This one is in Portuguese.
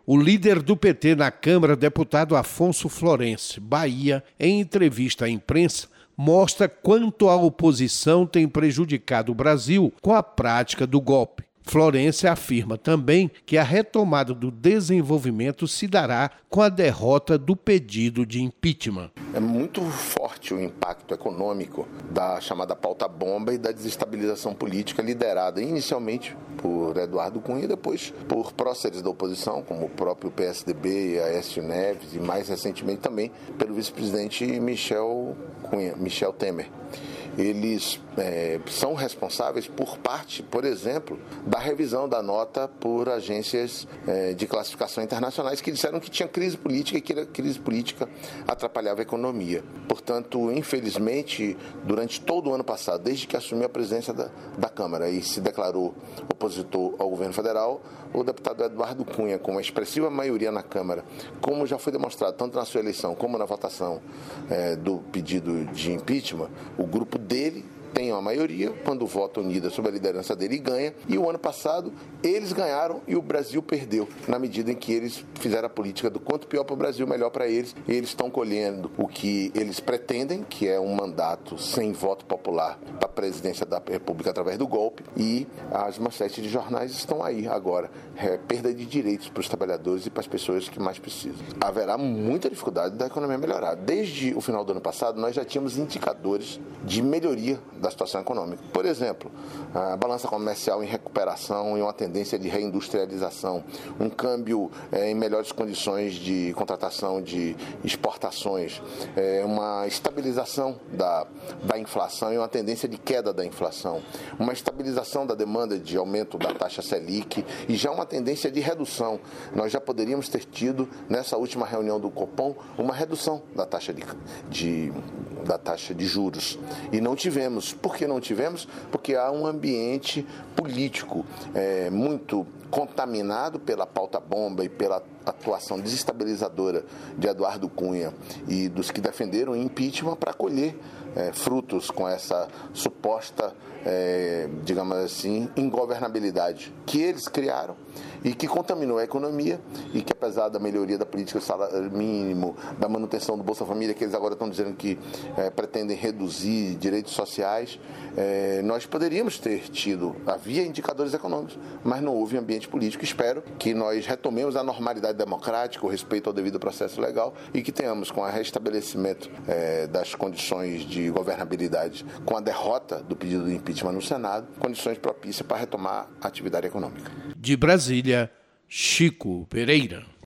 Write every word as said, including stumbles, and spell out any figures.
O líder do P T na Câmara, deputado Afonso Florencio, Bahia, em entrevista à imprensa, mostra quanto a oposição tem prejudicado o Brasil com a prática do golpe. Florencio afirma também que a retomada do desenvolvimento se dará com a derrota do pedido de impeachment. É muito forte o impacto econômico da chamada pauta-bomba e da desestabilização política liderada inicialmente por Eduardo Cunha e depois por próceres da oposição, como o próprio P S D B, Aécio Neves e mais recentemente também pelo vice-presidente Michel Cunha, Michel Temer. Eles é, são responsáveis por parte, por exemplo, da revisão da nota por agências é, de classificação internacionais que disseram que tinha crise política e que a crise política atrapalhava a economia. Portanto, infelizmente, durante todo o ano passado, desde que assumiu a presidência da, da Câmara e se declarou opositor ao governo federal, o deputado Eduardo Cunha, com uma expressiva maioria na Câmara, como já foi demonstrado tanto na sua eleição como na votação é, do pedido de impeachment, o grupo dele tem uma maioria, quando vota unida sob a liderança dele e ganha, e o ano passado eles ganharam e o Brasil perdeu, na medida em que eles fizeram a política do quanto pior para o Brasil, melhor para eles, e eles estão colhendo o que eles pretendem, que é um mandato sem voto popular para a presidência da República através do golpe, e as manchetes de jornais estão aí agora, é, perda de direitos para os trabalhadores e para as pessoas que mais precisam. Haverá muita dificuldade da economia melhorar. Desde o final do ano passado, nós já tínhamos indicadores de melhoria da situação econômica. Por exemplo, a balança comercial em recuperação e uma tendência de reindustrialização, um câmbio é, em melhores condições de contratação de exportações, é, uma estabilização da, da inflação e uma tendência de queda da inflação, uma estabilização da demanda de aumento da taxa Selic e já uma tendência de redução. Nós já poderíamos ter tido, nessa última reunião do Copom, uma redução da taxa de, de, da taxa de juros. E não tivemos. Por que não tivemos? Porque há um ambiente político é, muito contaminado pela pauta-bomba e pela atuação desestabilizadora de Eduardo Cunha e dos que defenderam o impeachment para colher é, frutos com essa suposta, é, digamos assim, ingovernabilidade que eles criaram e que contaminou a economia e que, apesar da melhoria da política do salário mínimo, da manutenção do Bolsa Família, que eles agora estão dizendo que é, pretendem reduzir direitos sociais, é, nós poderíamos ter tido, havia indicadores econômicos, mas não houve ambiente político. Espero que nós retomemos a normalidade democrática, o respeito ao devido processo legal e que tenhamos, com o restabelecimento é, das condições de governabilidade, com a derrota do pedido de impeachment no Senado, condições propícias para retomar a atividade econômica. De Brasília, Chico Pereira.